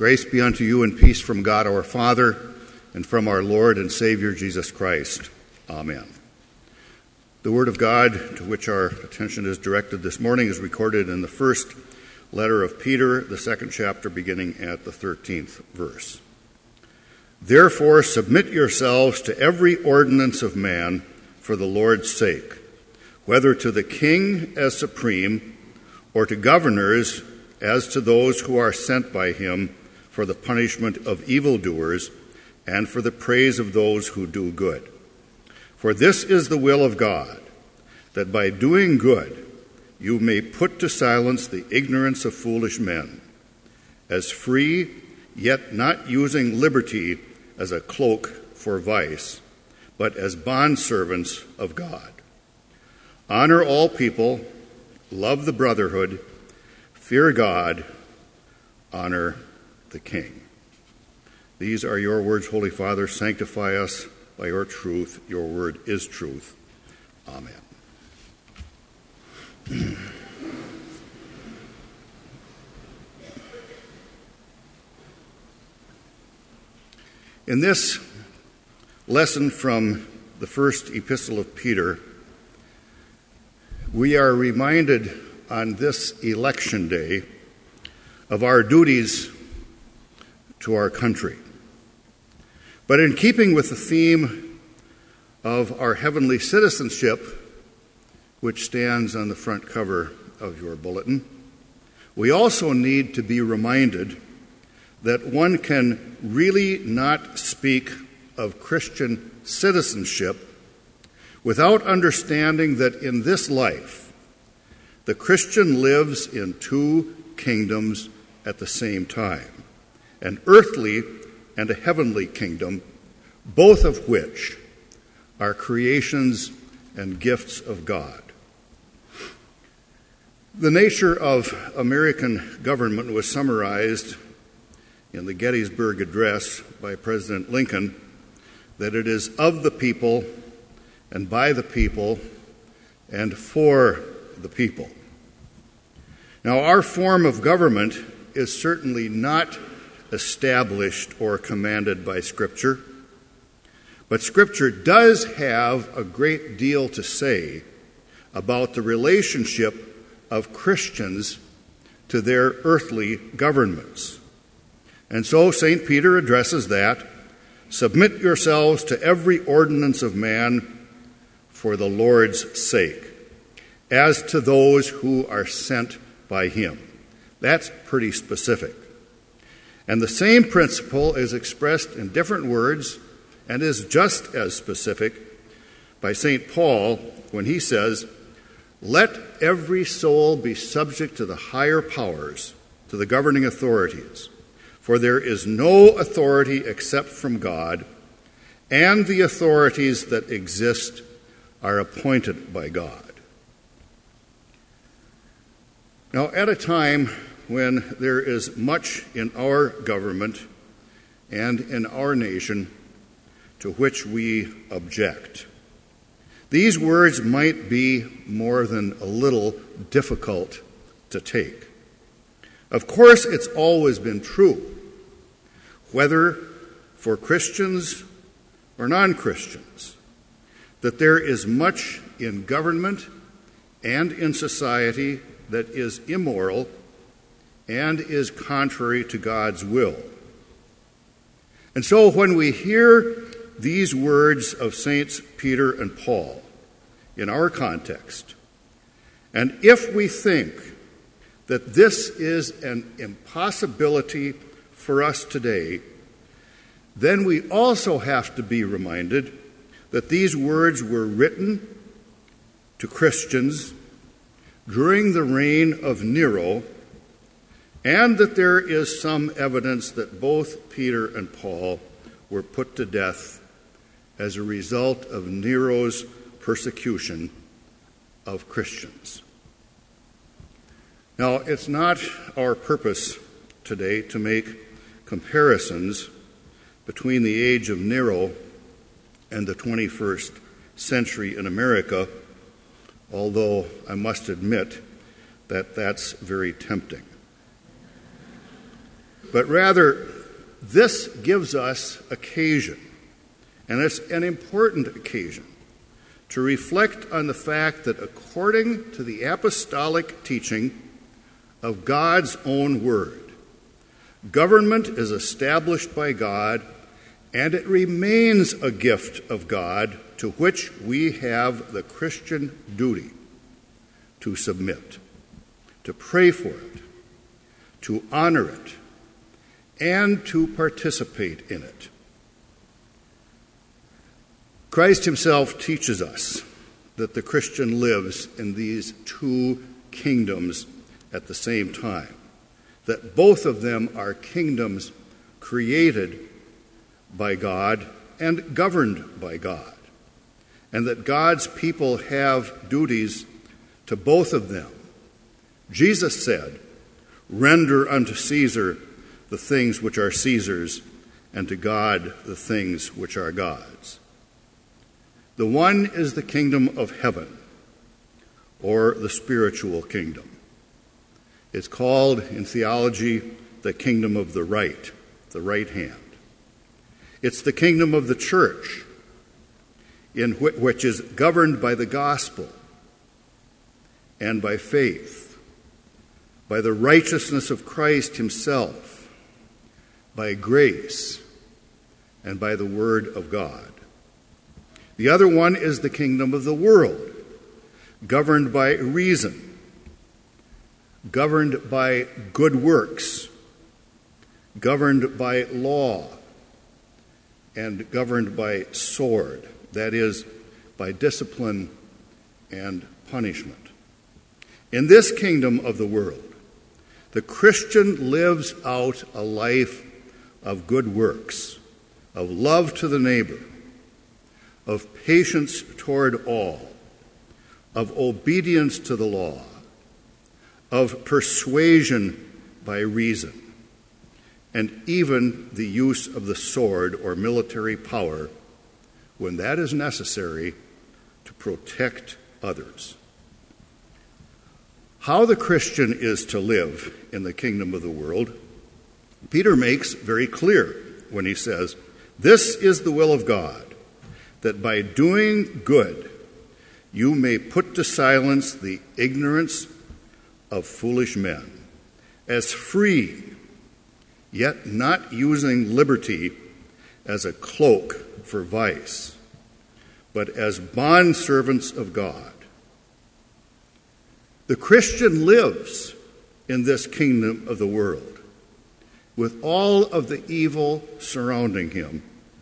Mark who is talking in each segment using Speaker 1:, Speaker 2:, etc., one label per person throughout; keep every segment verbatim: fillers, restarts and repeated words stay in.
Speaker 1: Grace be unto you and peace from God our Father and from our Lord and Savior Jesus Christ. Amen. The Word of God to which our attention is directed this morning is recorded in the first letter of Peter, the second chapter, beginning at the thirteenth verse. Therefore submit yourselves to every ordinance of man for the Lord's sake, whether to the king as supreme, or to governors as to those who are sent by him for the punishment of evildoers and for the praise of those who do good. For this is the will of God, that by doing good you may put to silence the ignorance of foolish men, as free, yet not using liberty as a cloak for vice, but as bondservants of God. Honor all people, love the brotherhood, fear God, honor the King. These are your words, Holy Father. Sanctify us by your truth. Your word is truth. Amen. In this lesson from the first epistle of Peter, we are reminded on this election day of our duties to our country. But in keeping with the theme of our heavenly citizenship, which stands on the front cover of your bulletin, we also need to be reminded that one can really not speak of Christian citizenship without understanding that in this life, the Christian lives in two kingdoms at the same time, an earthly and a heavenly kingdom, both of which are creations and gifts of God. The nature of American government was summarized in the Gettysburg Address by President Lincoln, that it is of the people and by the people and for the people. Now, our form of government is certainly not established or commanded by Scripture, but Scripture does have a great deal to say about the relationship of Christians to their earthly governments. And so Saint Peter addresses that. Submit yourselves to every ordinance of man for the Lord's sake, as to those who are sent by him. That's pretty specific. And the same principle is expressed in different words and is just as specific by Saint Paul when he says, let every soul be subject to the higher powers, to the governing authorities. For there is no authority except from God, and the authorities that exist are appointed by God. Now, at a time when there is much in our government and in our nation to which we object, these words might be more than a little difficult to take. Of course, it's always been true, whether for Christians or non-Christians, that there is much in government and in society that is immoral and is contrary to God's will. And so when we hear these words of Saints Peter and Paul in our context, and if we think that this is an impossibility for us today, then we also have to be reminded that these words were written to Christians during the reign of Nero, and that there is some evidence that both Peter and Paul were put to death as a result of Nero's persecution of Christians. Now, it's not our purpose today to make comparisons between the age of Nero and the twenty-first century in America, although I must admit that that's very tempting. but rather this gives us occasion, and it's an important occasion, to reflect on the fact that according to the apostolic teaching of God's own word, government is established by God, and it remains a gift of God to which we have the Christian duty to submit, to pray for it, to honor it, and to participate in it. Christ himself teaches us that the Christian lives in these two kingdoms at the same time, that both of them are kingdoms created by God and governed by God, and that God's people have duties to both of them. Jesus said, "Render unto Caesar the things which are Caesar's, and to God the things which are God's." The one is the kingdom of heaven, or the spiritual kingdom. It's called in theology the kingdom of the right, the right hand. It's the kingdom of the church, in which, which is governed by the gospel and by faith, by the righteousness of Christ himself, by grace, and by the word of God. The other one is the kingdom of the world, governed by reason, governed by good works, governed by law, and governed by sword, that is, by discipline and punishment. In this kingdom of the world, the Christian lives out a life of good works, of love to the neighbor, of patience toward all, of obedience to the law, of persuasion by reason, and even the use of the sword or military power when that is necessary to protect others. How the Christian is to live in the kingdom of the world, Peter makes very clear when he says, "This is the will of God, that by doing good you may put to silence the ignorance of foolish men, as free, yet not using liberty as a cloak for vice, but as bondservants of God." The Christian lives in this kingdom of the world with all of the evil surrounding him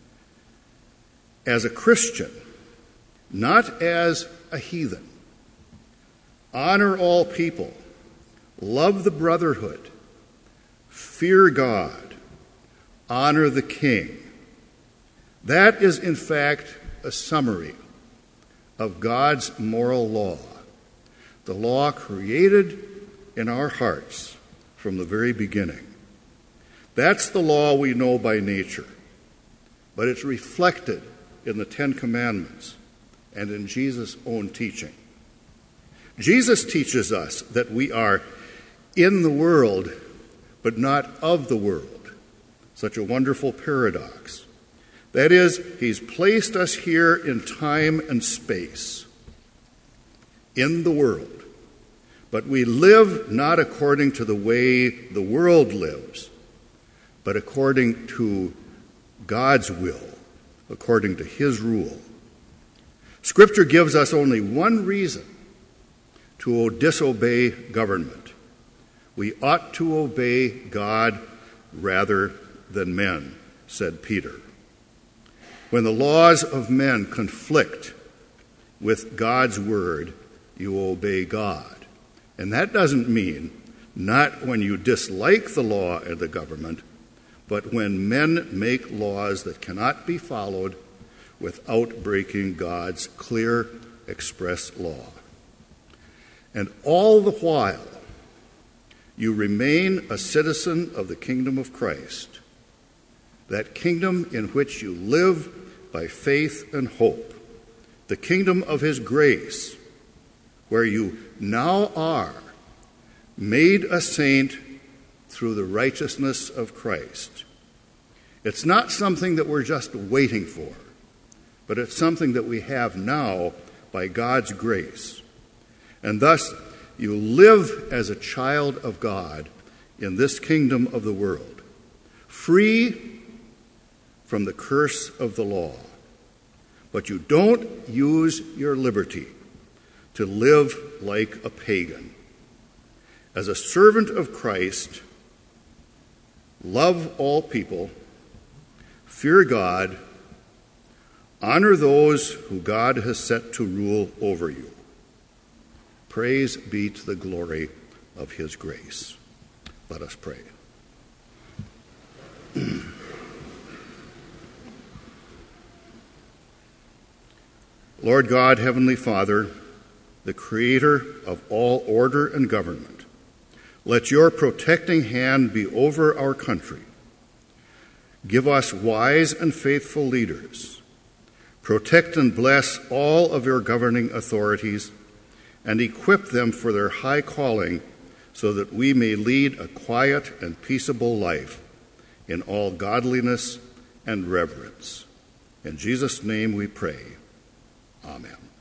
Speaker 1: as a Christian, not as a heathen. Honor all people, love the brotherhood, fear God, honor the king. That is, in fact, a summary of God's moral law, the law created in our hearts from the very beginning. That's the law we know by nature, but it's reflected in the Ten Commandments and in Jesus' own teaching. Jesus teaches us that we are in the world, but not of the world. Such a wonderful paradox. That is, he's placed us here in time and space, in the world, but we live not according to the way the world lives, but according to God's will, according to his rule. Scripture gives us only one reason to disobey government. We ought to obey God rather than men, said Peter. When the laws of men conflict with God's word, you obey God. And that doesn't mean not when you dislike the law and the government, but when men make laws that cannot be followed without breaking God's clear, express law. And all the while, you remain a citizen of the kingdom of Christ, that kingdom in which you live by faith and hope, the kingdom of his grace, where you now are made a saint through the righteousness of Christ. It's not something that we're just waiting for, but it's something that we have now by God's grace. And thus, you live as a child of God in this kingdom of the world, free from the curse of the law. But you don't use your liberty to live like a pagan. As a servant of Christ, love all people, fear God, honor those who God has set to rule over you. Praise be to the glory of his grace. Let us pray. Lord God, Heavenly Father, the creator of all order and government, let your protecting hand be over our country. Give us wise and faithful leaders. Protect and bless all of your governing authorities and equip them for their high calling so that we may lead a quiet and peaceable life in all godliness and reverence. In Jesus' name we pray. Amen.